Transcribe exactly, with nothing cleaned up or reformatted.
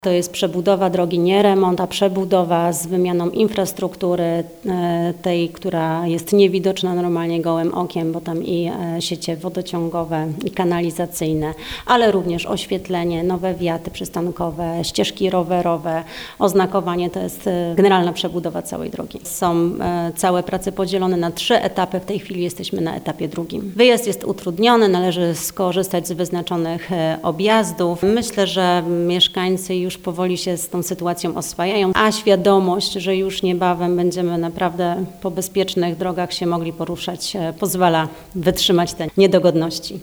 To jest przebudowa drogi, nie remont, a przebudowa z wymianą infrastruktury, tej, która jest niewidoczna normalnie gołym okiem, bo tam i siecie wodociągowe, i kanalizacyjne, ale również oświetlenie, nowe wiaty przystankowe, ścieżki rowerowe, oznakowanie. To jest generalna przebudowa całej drogi. Są całe prace podzielone na trzy etapy. W tej chwili jesteśmy na etapie drugim. Wyjazd jest utrudniony, należy skorzystać z wyznaczonych objazdów. Myślę, że mieszkańcy już powoli się z tą sytuacją oswajają, a świadomość, że już niebawem będziemy naprawdę po bezpiecznych drogach się mogli poruszać, pozwala wytrzymać te niedogodności.